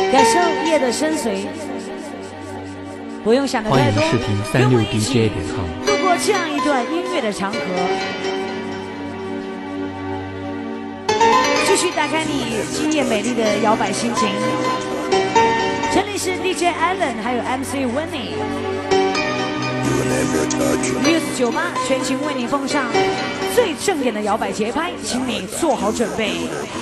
感受夜的深邃，不用想得太多， 欢迎视频36DJ.com。 度过这样一段音乐的长河，继续打开你今夜美丽的摇摆心情。这里是 DJ Allen， 还有 MC Winnie。Muse 酒吧全情为你奉上最正点的摇摆节拍，请你做好准备。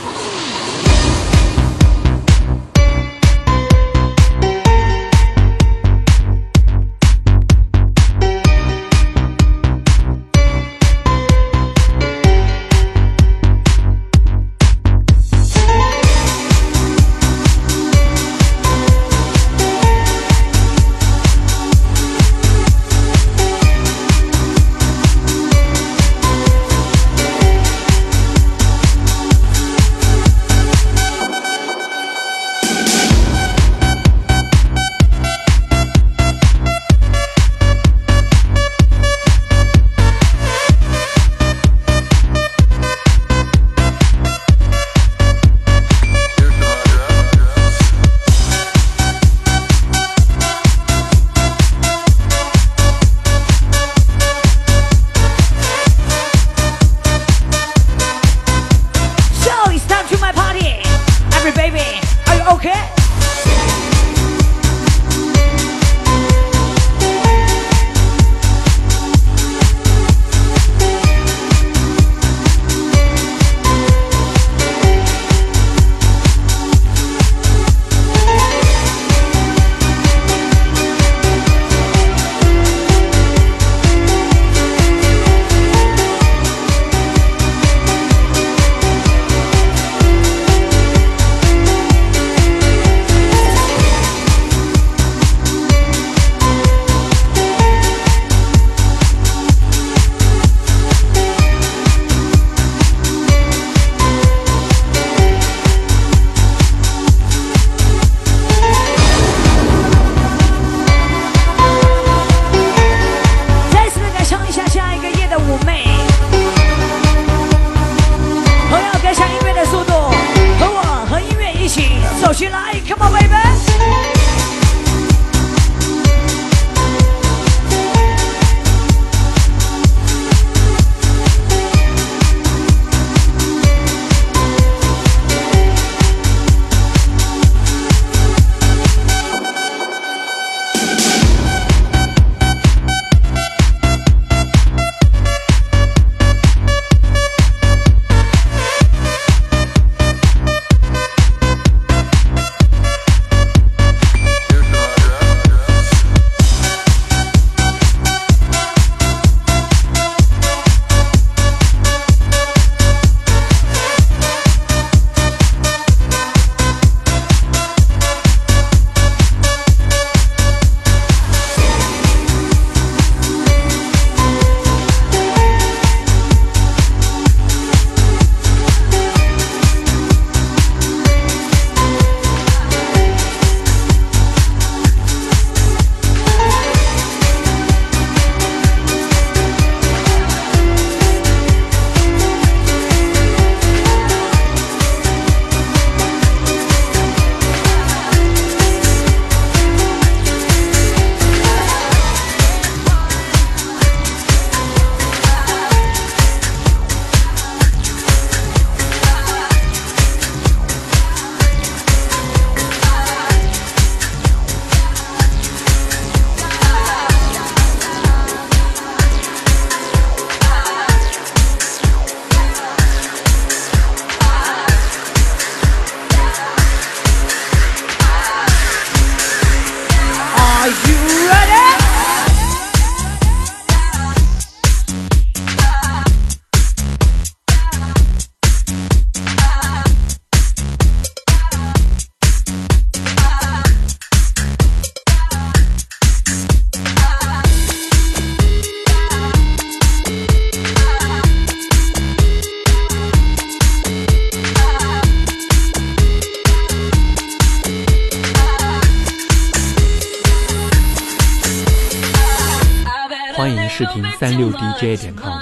欢迎视频36DJ.com。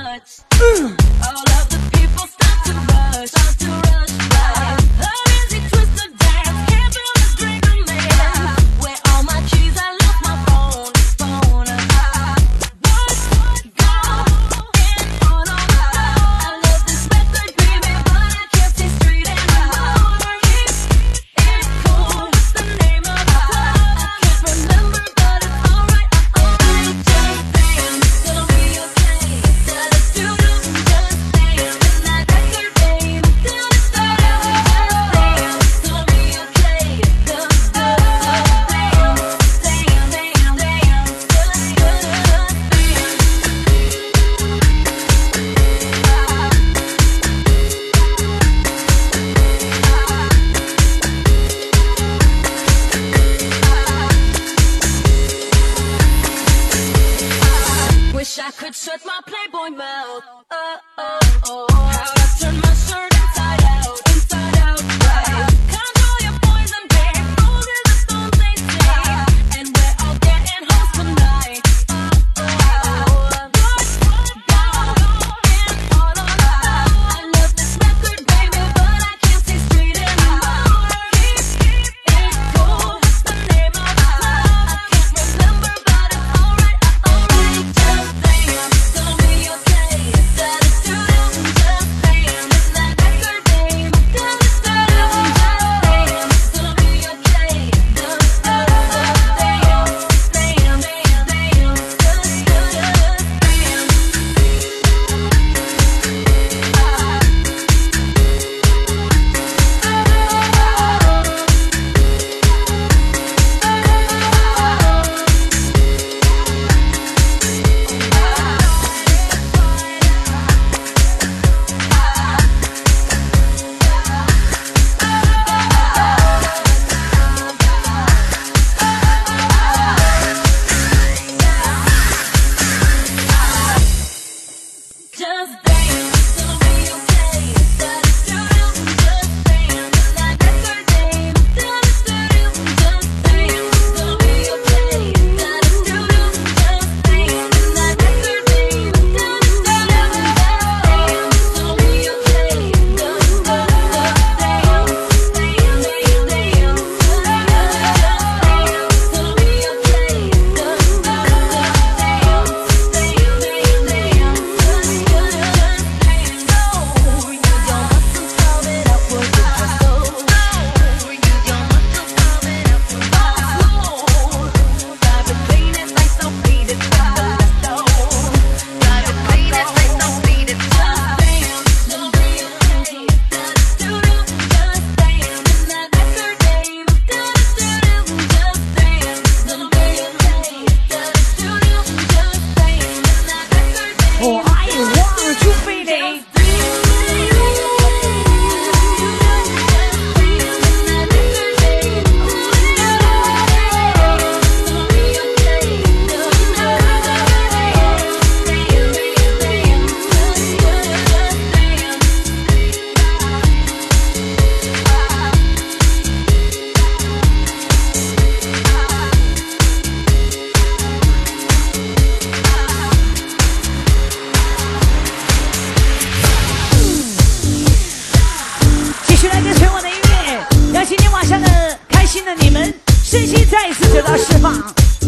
续来自全网的音乐，让今天晚上的开心的你们身心再一次得到释放。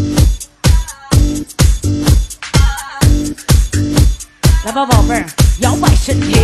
来吧，宝贝儿，摇摆身体。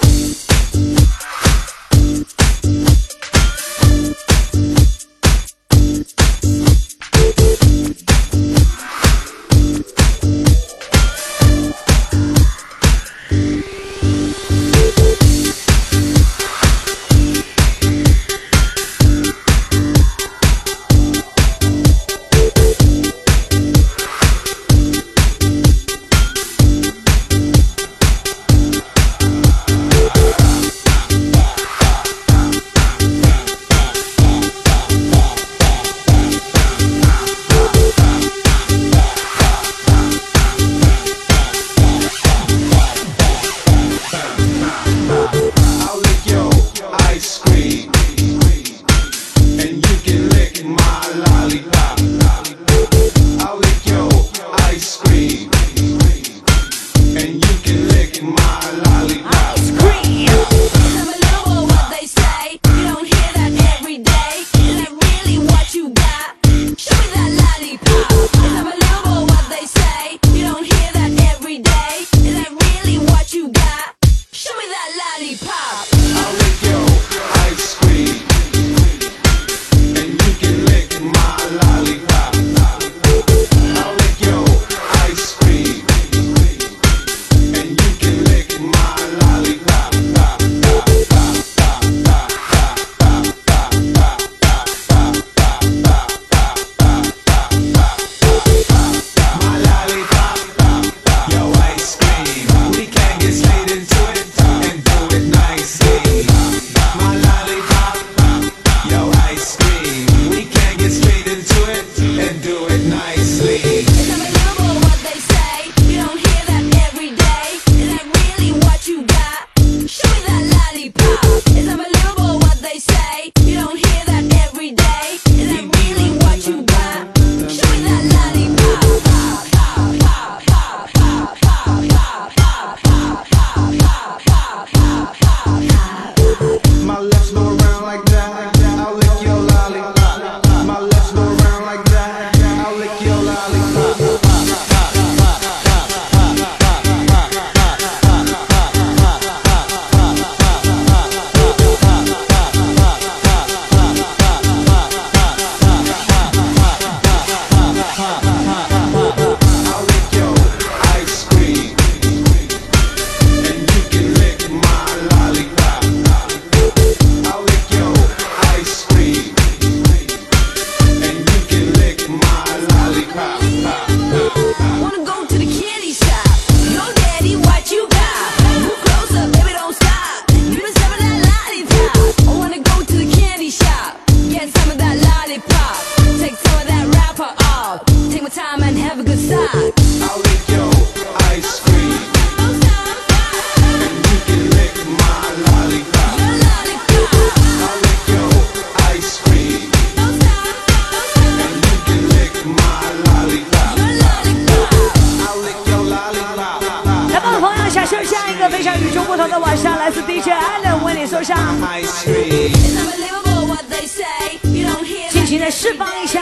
尽情的释放一下，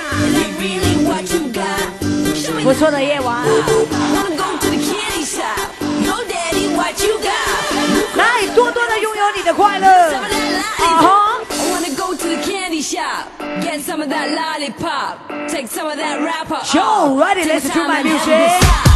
不错的夜晚。来，多多的拥有你的快乐。So ready, listen to my music.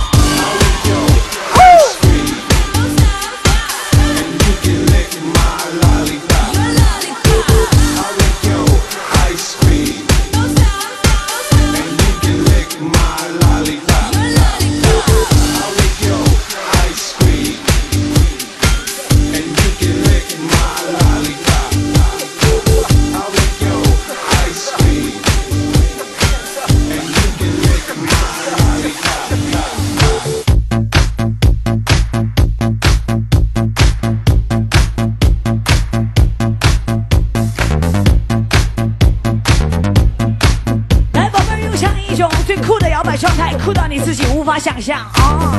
酷到你自己无法想象啊！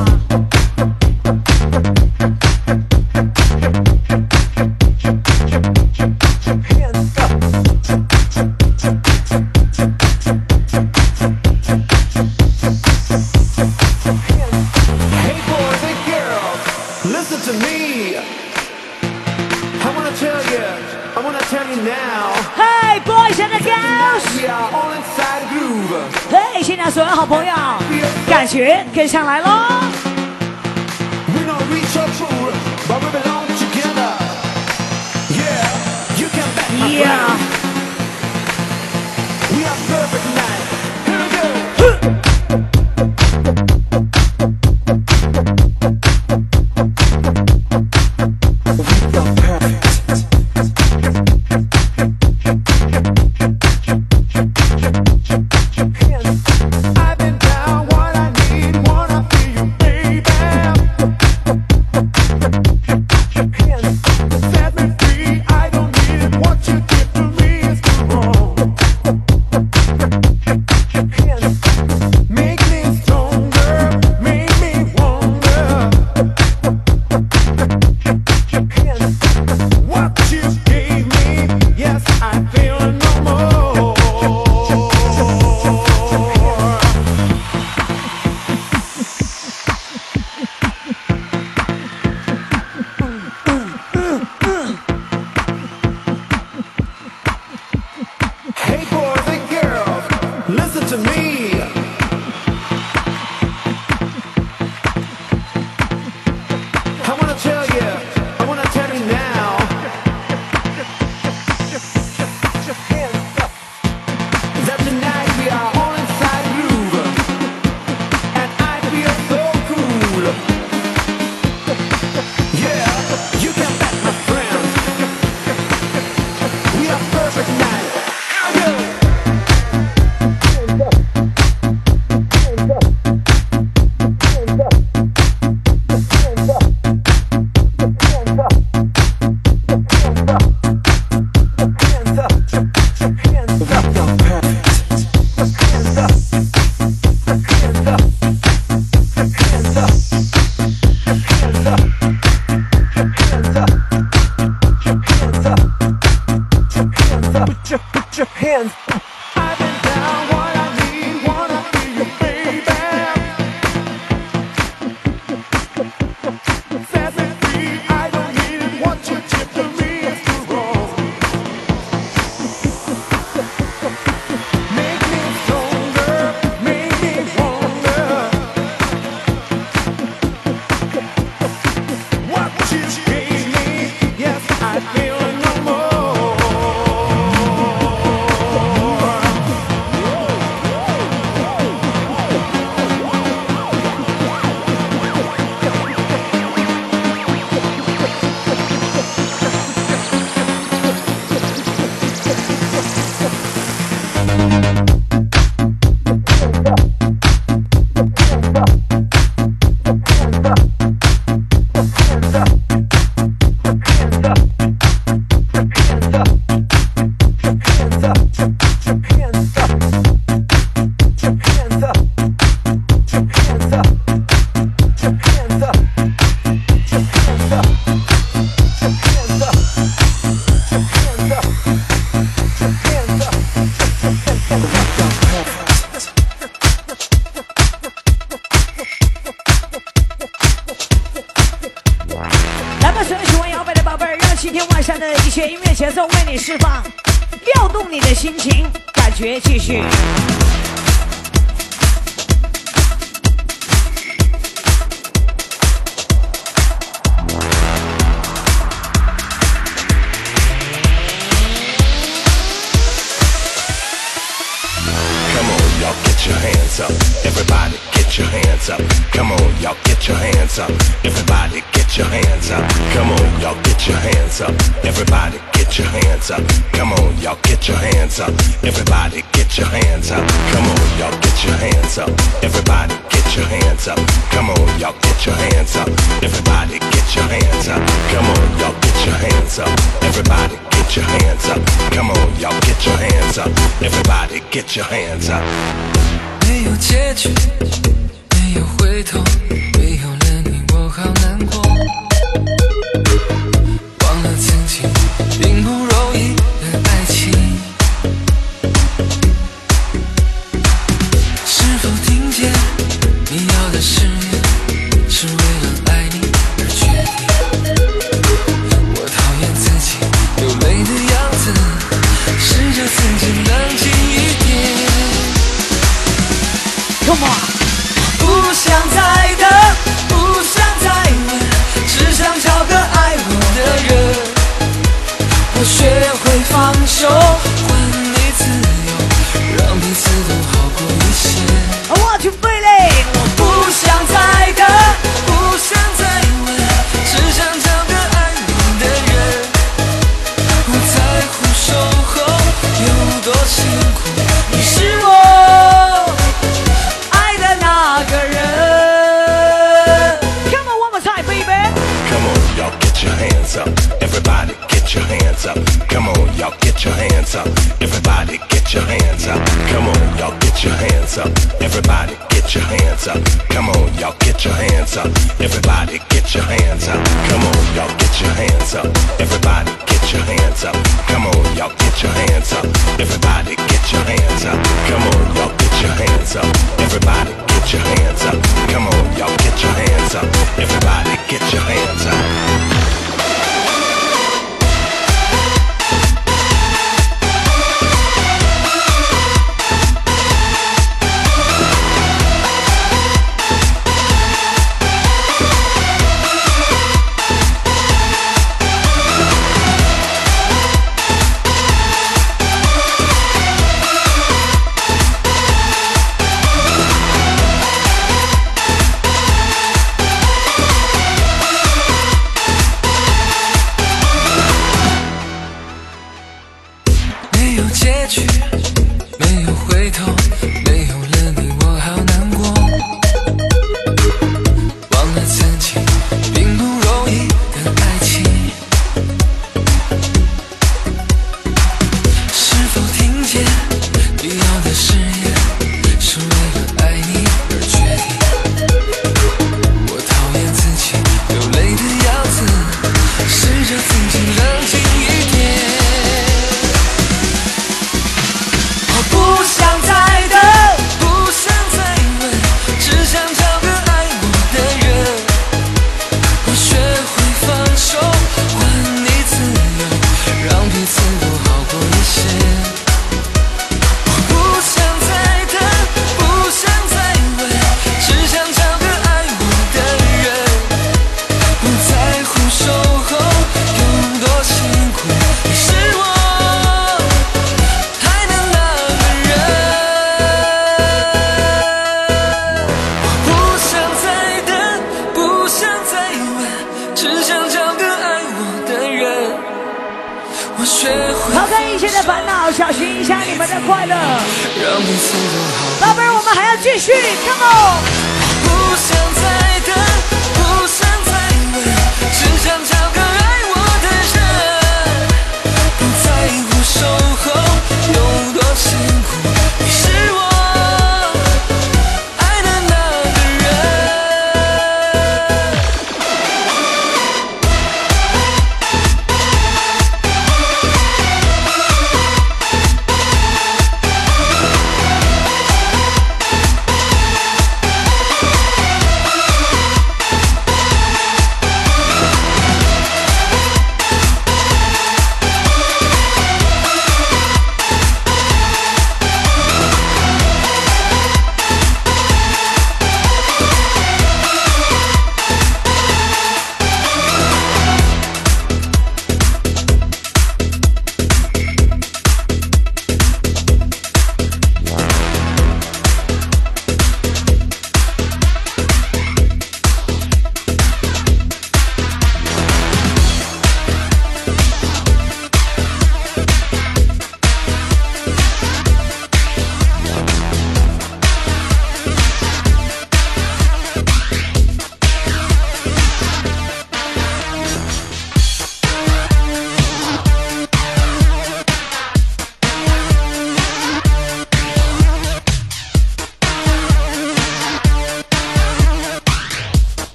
Hey boys and girls， 嘿，现场所有好朋友，感觉跟上来喽。Yeah. We are perfect tonight. Here we go. Get your hands up. 没有结局，没有回头，没有了你我好难过。忘了曾经并不容易的爱情，是否听见你要的誓言是为了爱你而决定？我讨厌自己有美的样子。 学会放手，还你自由，让彼此都好过一些。 我去飞嘞！ 我不想再等，不想再问，只想找个爱我的人。我在乎守候有多辛苦，你是我爱的那个人。 Come on, one more time, baby. Come on, y'all get your hands up. Everybody get your hands up. Come on, y'all get your hands up. Everybody get your hands up. Come on, y'all get your hands up. Everybody get your hands up. Come on, y'all get your hands up. Everybody get your hands up. Come on, y'all get your hands up. Everybody get your hands up. Come on, y'all get your hands up. Everybody get your hands up. Come on, y'all get your hands up. Everybody get your hands up. Come on, y'all get your hands up. Everybody get your hands up.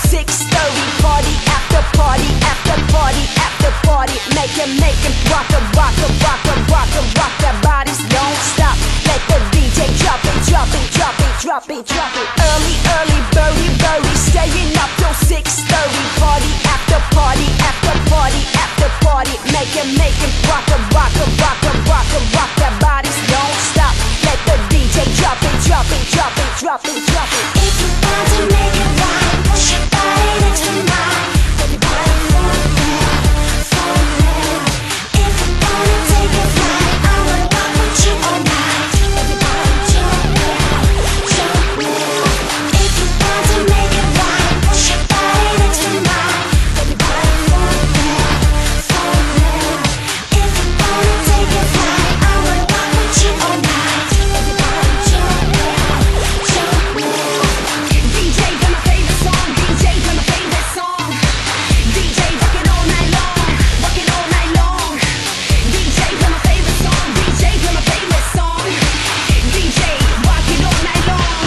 6:30. Party after party after party after party. Make 'em rock 'em, rock 'em, rock 'em, rock 'em, rock their bodies. Don't stop. Let the DJ drop it, drop it, drop it, drop it, drop it. Early, early, birdie, birdie, staying up till 6:30. Party after party after party after party. Make 'em rock 'em, rock 'em, rock 'em, rock 'em, rock their bodies. Don't stop. Let the DJ drop it, drop it, drop it, drop it, drop it. If you want to make it right, push your body next to mine. Everybody fall down, fall down. If you wanna take it flight, I will rock with you all night. Everybody jump now, jump now. If you want to make it right, push your body next to mine. Everybody fall down, fall down. If you wanna take it flight, I will rock with you all night. Everybody jump now, jump now. DJ play my favorite song. DJ play my favorite song. DJ rock it all night long. Rock it all night long. DJ play my favorite song. DJ play my favorite song. DJ rock it all night long.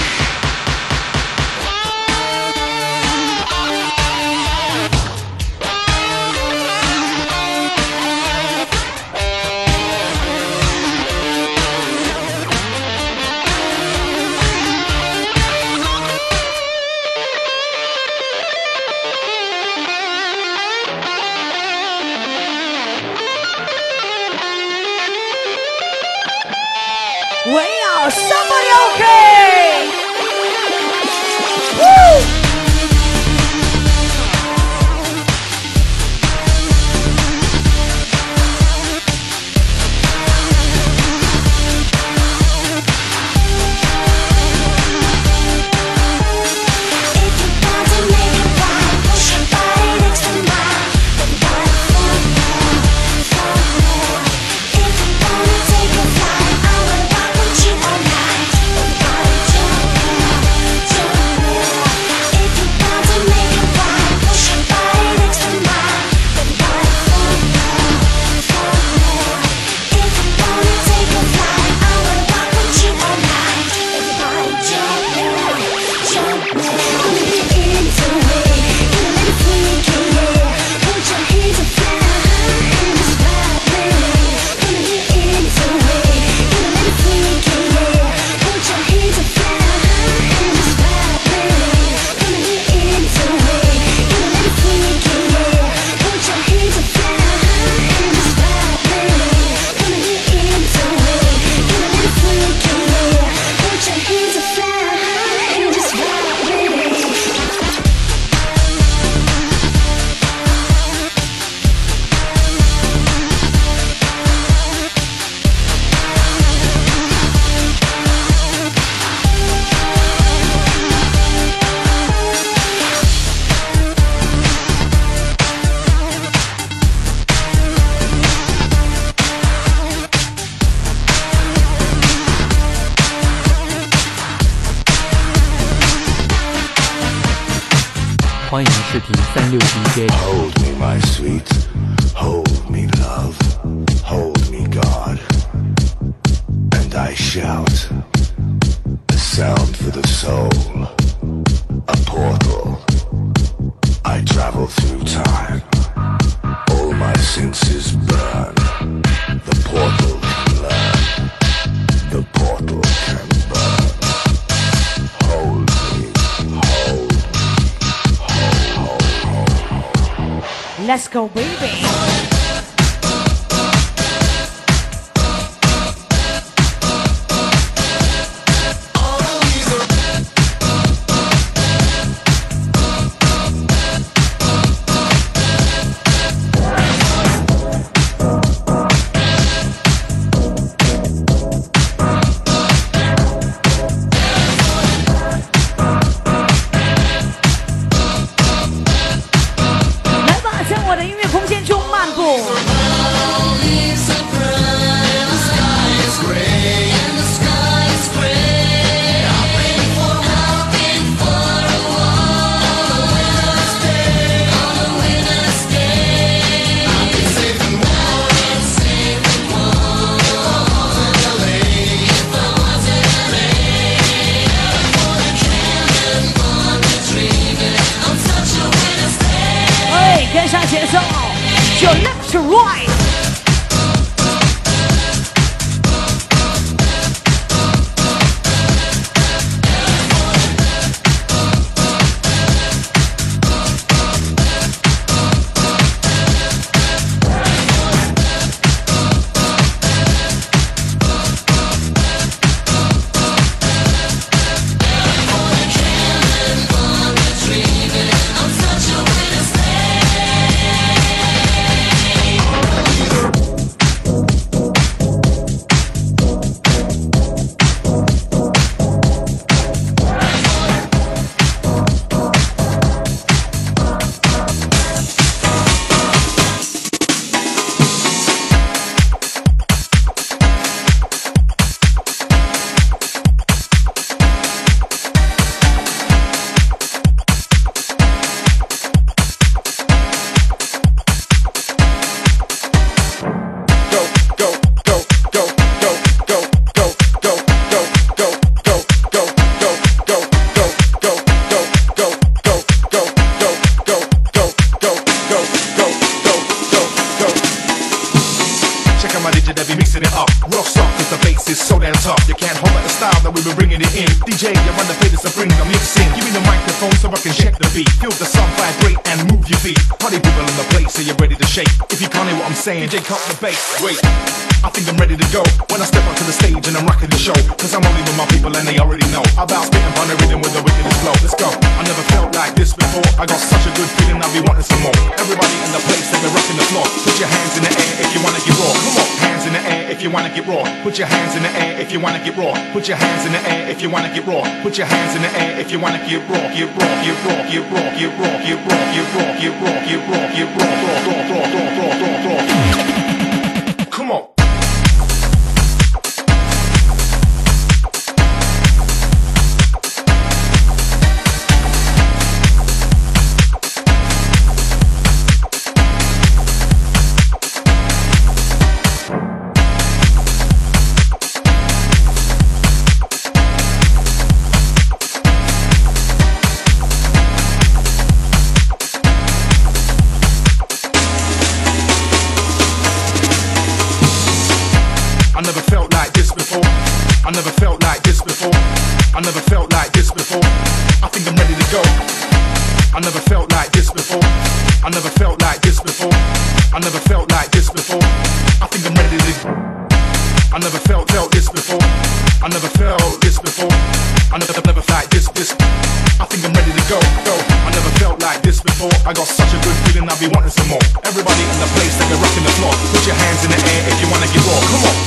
Well, somebody okay? Woo! If you want to make it right, push your body next to mine. Everybody fall down, fall down. If you wanna take a flight, I will rock with you all night. Everybody jump now, jump now. If you want to make it right, push your body next to mine. Everybody fall down, fall down. If you wanna take a flight, I will rock with you all night. Everybody jump now, jump now. Gonna get into it, gonna let it freak in here. Put your hands up high and just vibe with it. Gonna get into it, gonna let it freak in here. Put your hands up high and just vibe with it. Gonna get into it, gonna let it freak in here. Put your hands up high and just vibe with it. Gonna get into it, gonna let it freak in here. Put your hands up high and just vibe with it. 欢迎试听36 DJ。 Hold me, my sweet. Hold me, love. Hold me, God. And I shout. A sound for the soul. A portal. I travel through time. All my senses burn. The portal can learn. The portal can burn. Hold me, hold me. Let's go, baby.来吧，在我的音乐空间中漫步。 跟上节奏，就 left to right。 DJ, you run the place to bring the mix in. Give me the microphone so I can check the beat. Feel the song vibrate and move your feet. Party people in the place, so you're ready to shake. If you can't hear what I'm saying, DJ cut the bass. Wait, I think I'm ready to go. When I step onto the stage and I'm rocking the show. Cause I'm only with my people and they already know about spitting on the rhythm with the wickedest flow. Let's go. I never felt like this before. I got such a good feeling I'll be wanting some more. Everybody in the place, they've been rocking the floor. Put your hands in the air if you wanna get raw. Come on, hands in the air if you wanna get raw. Put your hands in the air if you wanna get raw. Put your hands in the air if you wanna get raw. Put your hands in the air if you wanna get raw. Get raw, get raw, get raw, get raw, get raw, get raw, get raw, get raw, get raw. Come on. I never felt like this before. I never felt like this before. I never felt like this before. I think I'm ready to go. I never felt like this before. I never felt like this before. I never felt like this before. I think I'm ready to. I never felt this before. I never felt this before. I never like this. I think I'm ready to go. I never felt like this before. I got such a good feeling I'll be wanting some more. Everybody in the place, they're rocking the floor. Put your hands in the air if you wanna get raw. Come on.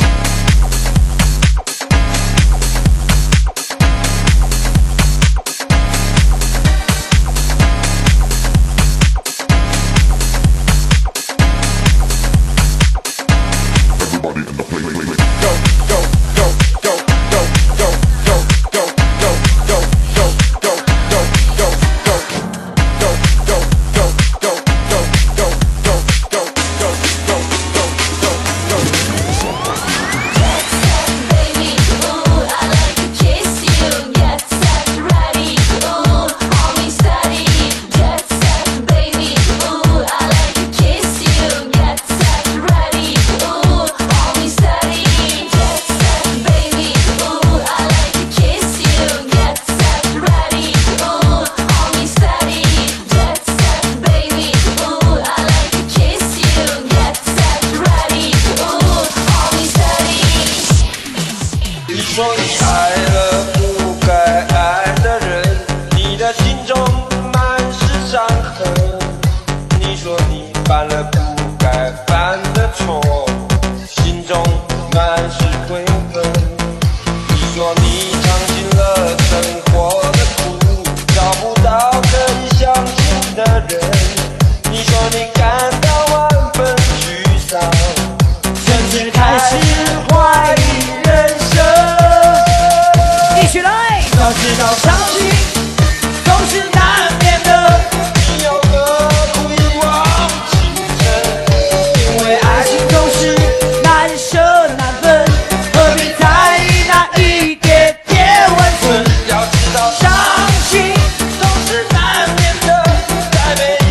伤心总是难免的，再没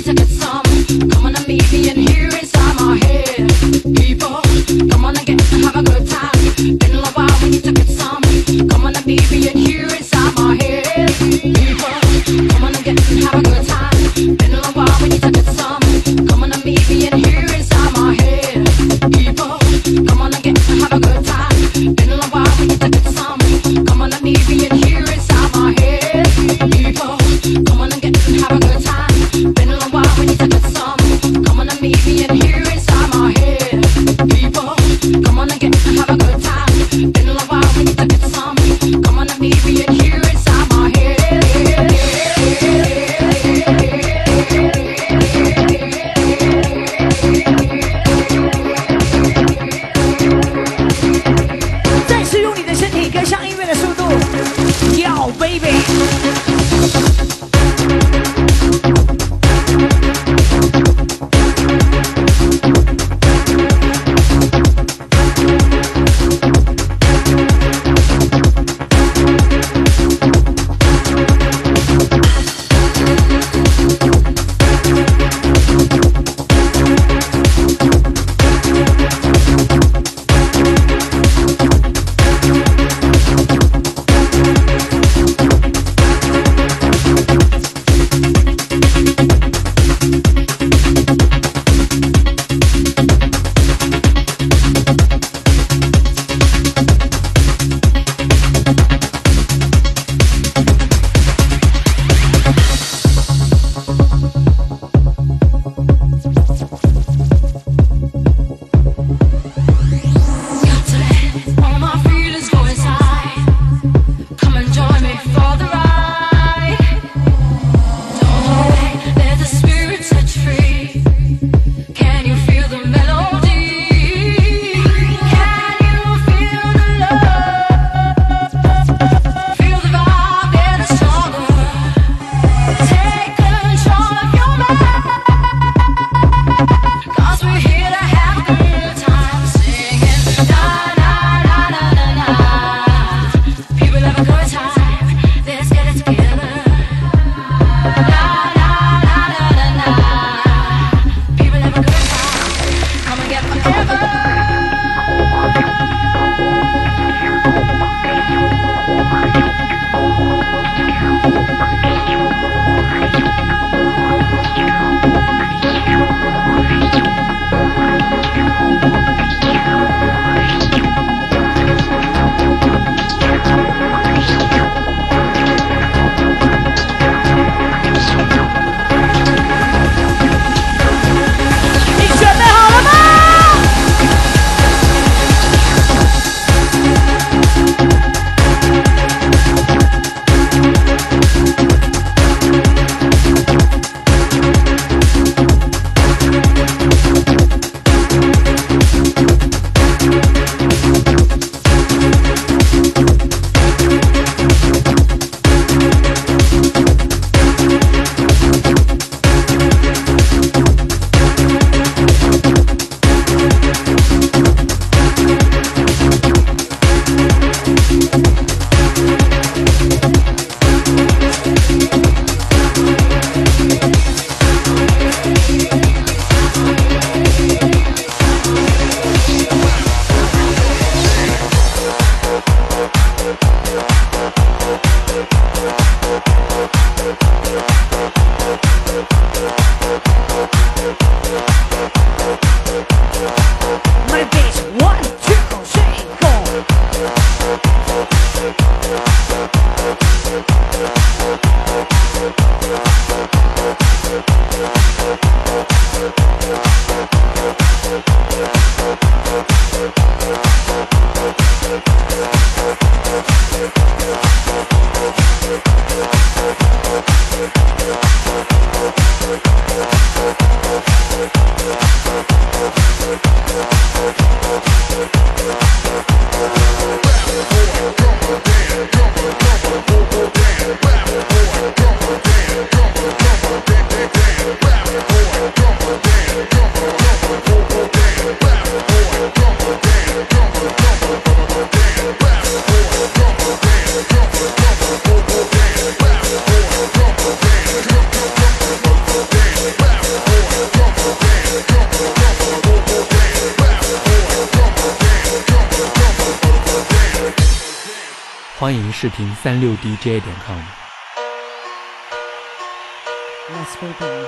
to get some. Come on and meet me in here inside my head. People, come on and get have a good time. Been a while, we need to get some. Come on and meet me in here inside my head. People, come on and get have a good time. Been a while, we need to get some. Come on and meet me in here inside my head. People, come on and get have a good time. Been a while, we need to get some. Come on and meet me in here inside my head. People, come on and get have a good time. Been a while, we need to get some. Come on and meet me in here inside my head. People, come on and get have a good time. Been a while, we need to get some. Come on and meet me in here inside my head. Yo, baby. 欢迎视频36DJ.com。 Let's begin.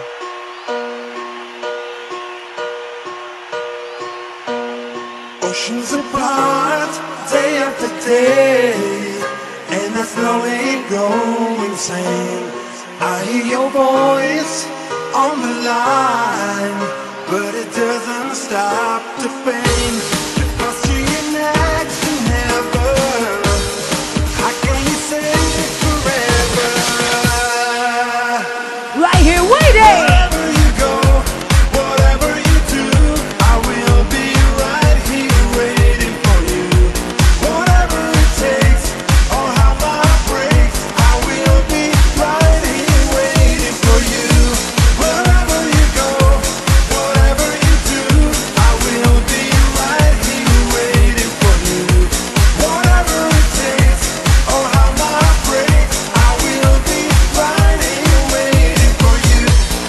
Oceans apart, day after day, and I slowly go insane. I hear your voice on the line, but it doesn't stop the pain. If I see you next to never, how can you say forever? Right here, waiting. Wherever you go, whatever you do, I will be right here waiting for you. Whatever it takes, or how my heart breaks, I will be right here waiting for you. Wherever you go, whatever you do, I will be right here waiting for you. Whatever it takes, or how my heart breaks, I will be right here waiting for you.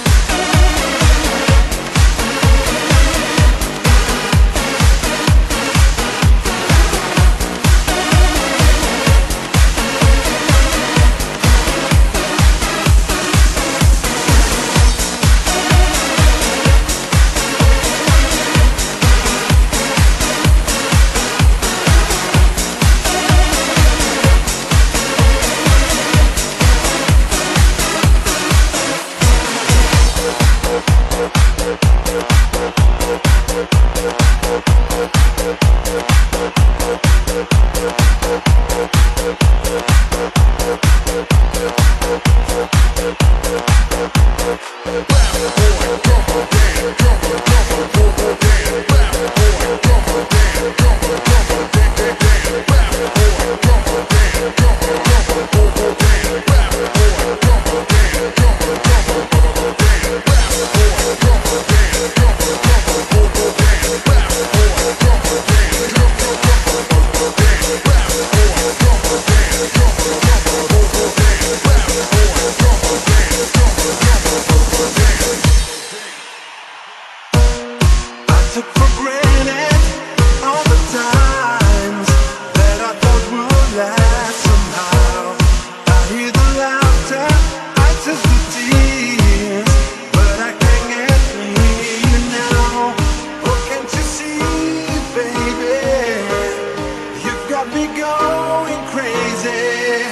I took for granted all the times that I thought would last somehow. I hear the laughter, I taste the tears, but I can't get near you now. Oh, can't you see, baby? You've got me going crazy.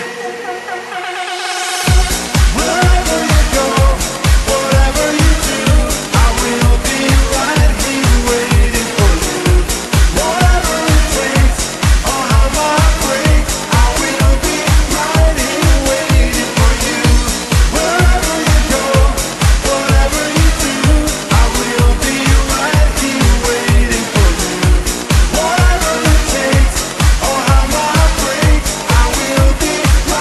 Wherever you go, whatever you do, I will be right here waiting for you. Whatever it takes, or how my heart breaks, I will be right here waiting for you. Wherever you go, whatever you do, I will be right here waiting for you. Whatever it takes, or how my heart breaks, I will be right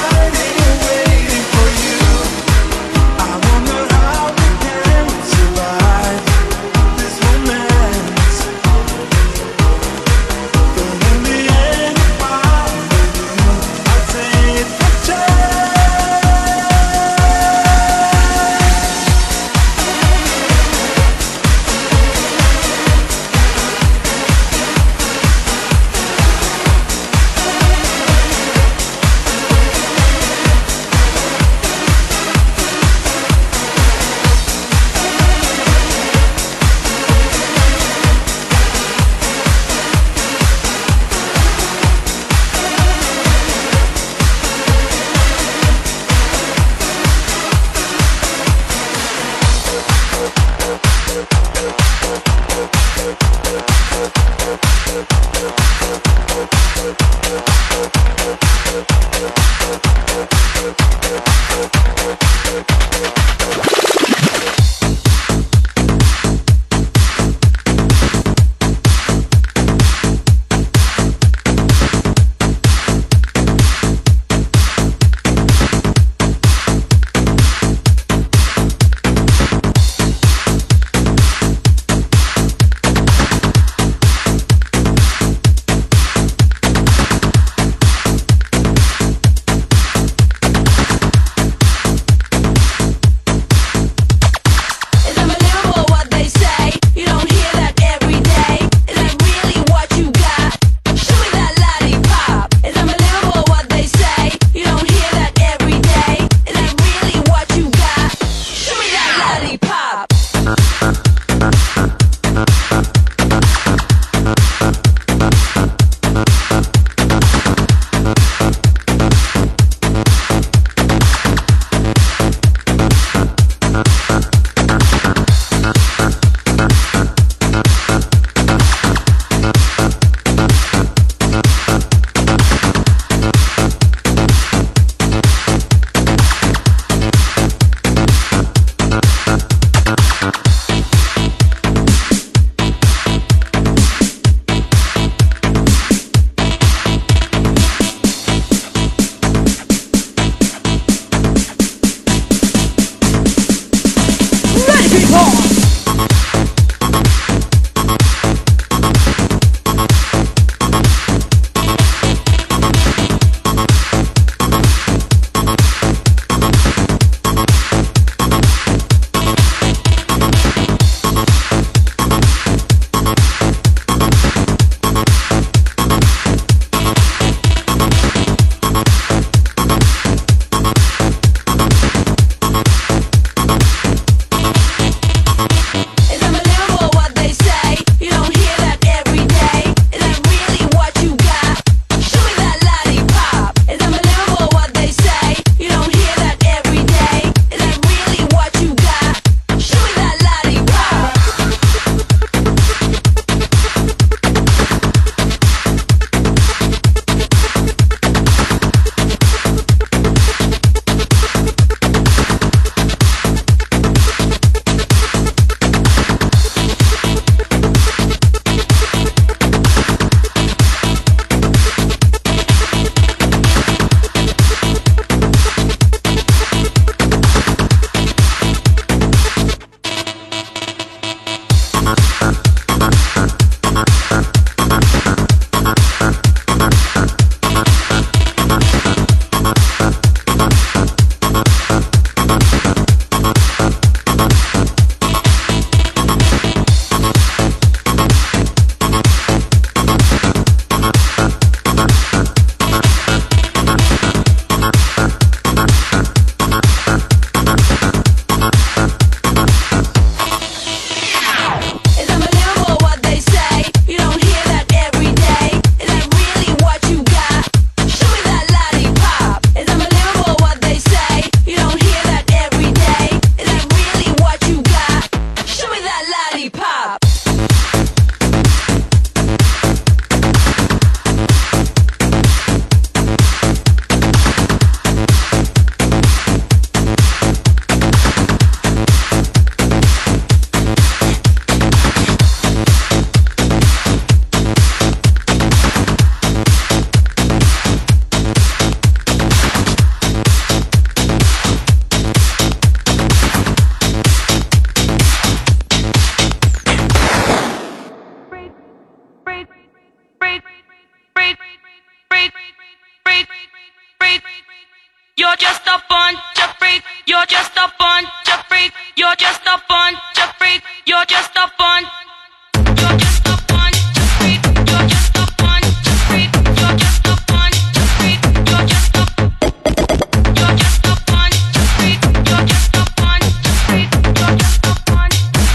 You're just a bunch of freak. You're just a bunch of freak. You're just a bunch of freak. You're just a bunch. You're just a bunch of freak. You're just a bunch of freak. You're just a bunch of freak. You're just a. You're just a bunch of freak. You're just a bunch of freak. You're just a bunch.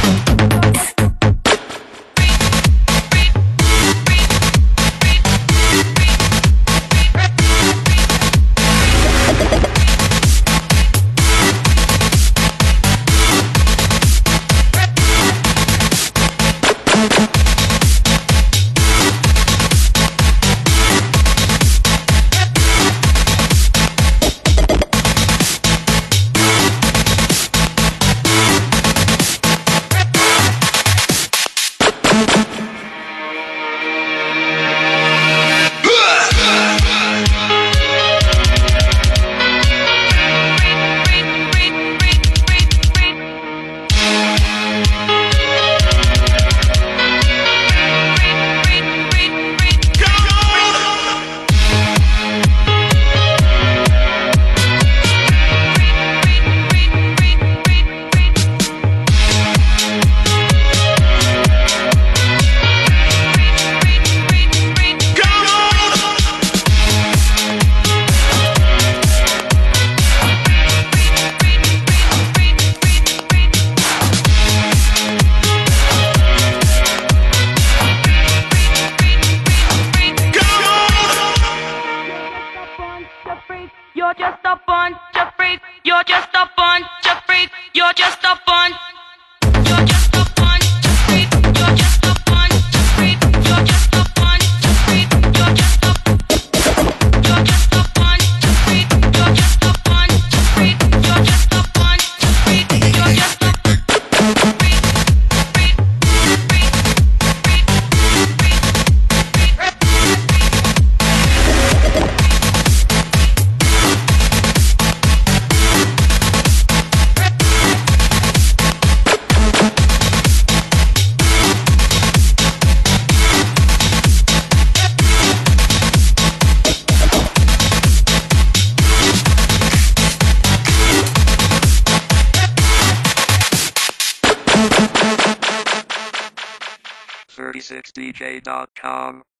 You're just a bunch of freak. You're just a bunch of freak. You're just a bunch. You're just a bunch of freak. You're just a bunch of freak. You're just a bunch of freak. You're just a. You're just a bunch of freak. You're just a bunch of freak. You're just a bunch of freak. You're just a freak. DJ.com